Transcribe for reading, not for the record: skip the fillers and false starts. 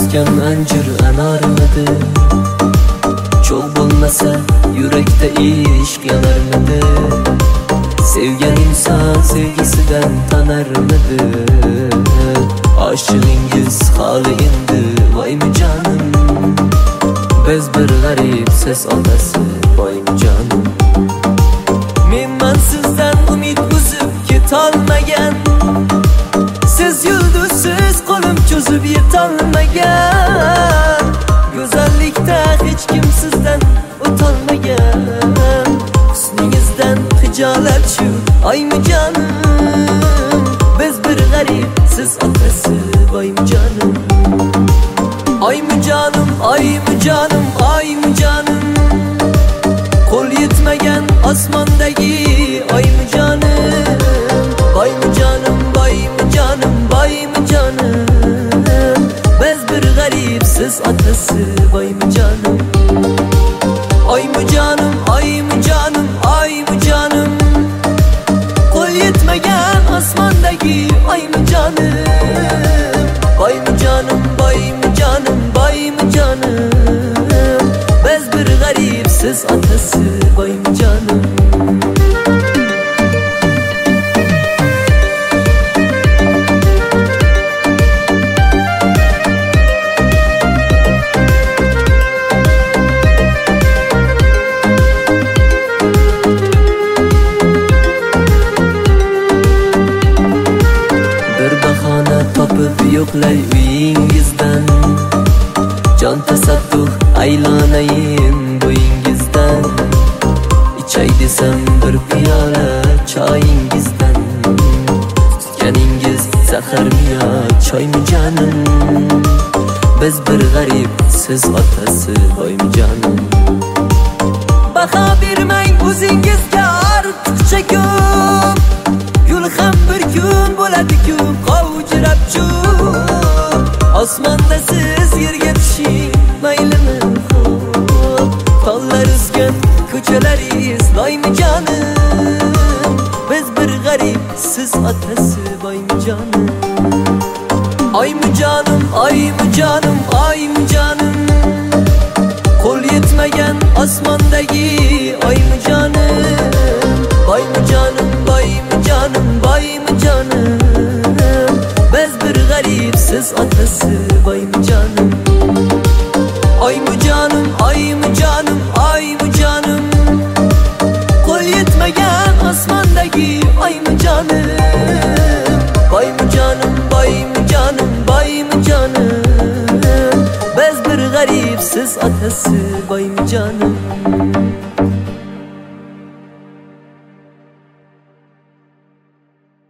o'sgan anjir anarmidi? Cho'g' bo'lmasa yurakda ishq yanarmidi? Sevgan inson sevgisidan tanarmidi? Aşığıngiz hali endi voymi canım? Biz bir g'aribsiz otasi voymi canım? Men sizdan umid uzib ketolmagan, siz yulduzsiz qo'lim cho'zib yetolmagan, go'zallikda hech kim sizdan o'tolmagan, husningizdan hijolat shu oymi canım? Biz bir g'arib siz otasi voymi canım? Oymi canım, oymi canım, oymi canım, qo'l yetmagan osmondagi oymi canım? Voymi canım, voymi canım, voymi canım, biz bir g'arib siz otasi voymi canım? Oymi canım, oymi canım, oymi canım, qo'l yetmagan osmondagi oymi canım? Voymi canım, voymi canım, voymi canım, biz bir g'arib siz otasi voymi canım? Topib yo'qlay uyingizdan, jon tasadduq aylanayin bo'yingizdan, ichay desam bir piyola choyingizdan, tutganingiz zaharmi yo choymi canım? Biz bir g'arib siz otasi voymi canım? Baho bermang o'zingizga ortiqcha ko'p, gul ham bir kun bo'ladi-ku qovjirab cho'p, osmonda siz yerga tushing maylimi xo'p, tollar o'sgan ko'chalaringiz loymi canım? Biz bir g'arib siz otasi voymi canım? Oymi canım, oymi canım, oymi canım, qo'l yetmagan osmondagi oymi canım? Voymi canım, voymi canım, voymi canım, biz bir g'arib siz otasi voymi canım? Oymi canım, oymi canım, oymi canım, qo'l yetmagan osmondagi oymi canım? Voymi canım, voymi canım, voymi canım, biz bir g'arib siz otasi voymi canım?